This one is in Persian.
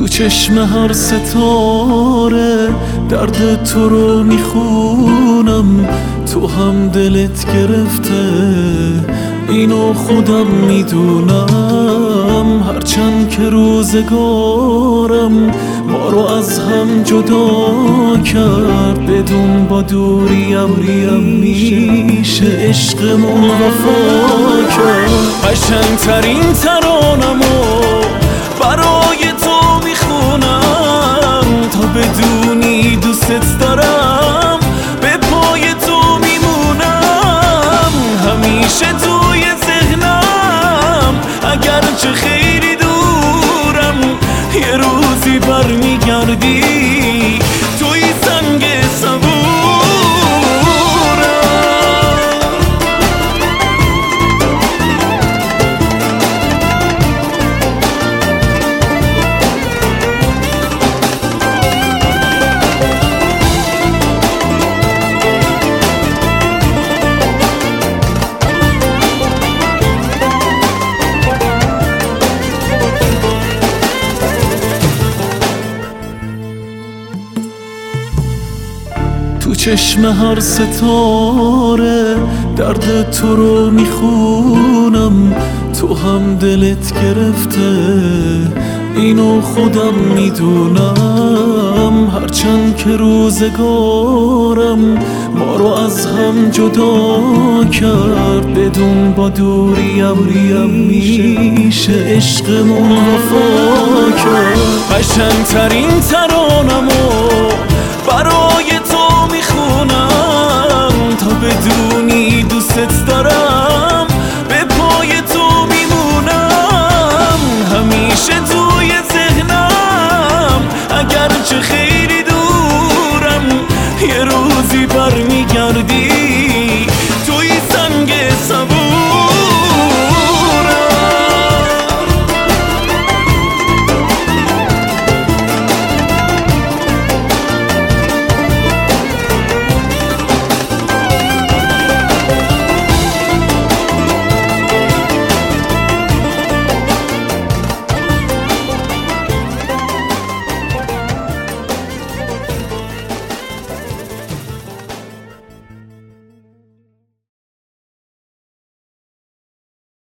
تو چشم هر ستاره درد تو رو میخونم، تو هم دلت گرفته اینو خودم میدونم. هرچند که روزگارم ما رو از هم جدا کرد، بدون با دوریم میشه عشقمون وفا کرد. قشنگترین ترانمو برای تو میخونم تا بدونی دوستت دارم، به پای تو میمونم همیشه توی ذهنم. اگرچه خیلی دورم یه روزی برمیگردی توی سنگ صبورم. تو چشم هر ستاره درد تو رو میخونم، تو هم دلت گرفته اینو خودم میدونم. هرچند که روزگارم ما رو از هم جدا کرد، بدون با دوریم میشه عشقمون وفا کرد. قشنگترین